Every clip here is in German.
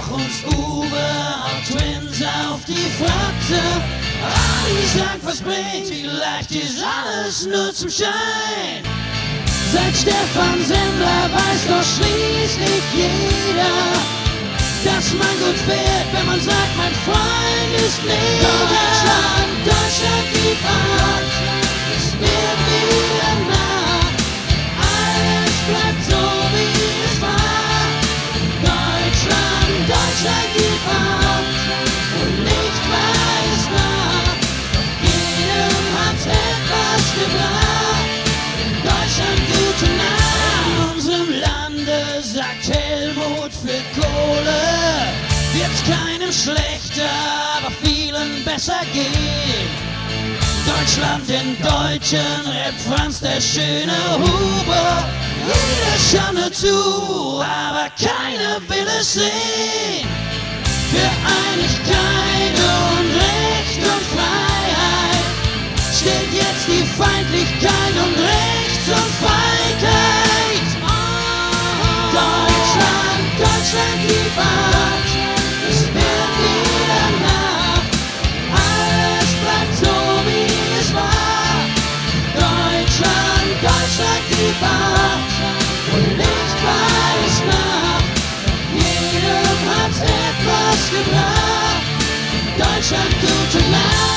Koch und Uwe, haut Twins auf die Fratze. Ali sagt, was bringt, vielleicht ist alles nur zum Schein. Seit Stefan Semmler weiß doch schließlich jeder, dass man gut fährt, wenn man sagt, mein Freund ist nicht. Deutschland, Deutschland gibt ab, es wird wieder Nacht, alles bleibt so wie es war. Deutschland, Deutschland gibt ab und nicht weiß nach, jedem hat's etwas gebracht. Deutschland, gute Nacht. In unserem Lande, sagt Helmut, für Kohle wird's keinem schlechter, aber vielen besser gehen. Deutschland, den deutschen Rap Franz, der schöne Huber. Jeder schaut nur zu, aber keiner will es sehen. Für Einigkeit und Recht und Freiheit steht jetzt die Feindlichkeit und Rechts und Feigheit. Deutschland, Deutschland, gib ab, es wird wieder Nacht, alles bleibt so wie es war. Deutschland, Deutschland, gib ab und nicht weiß nach, jedem hat's etwas gebracht. Deutschland, gute Nacht.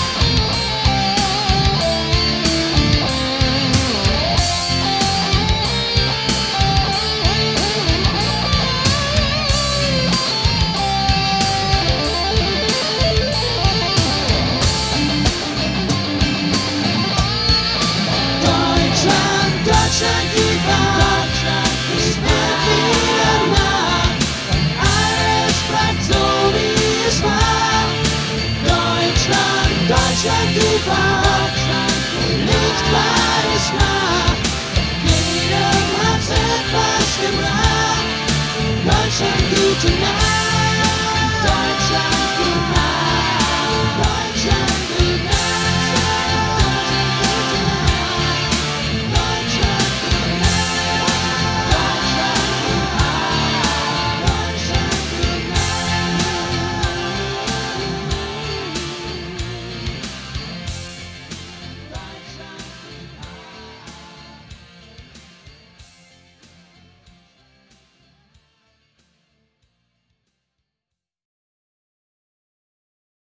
Deutschland, gib ab, es wird wieder Nacht, alles bleibt so wie es war. Deutschland, Deutschland, gib ab, nicht weiß nach, jedem hat's etwas gebracht. Deutschland, gute Nacht.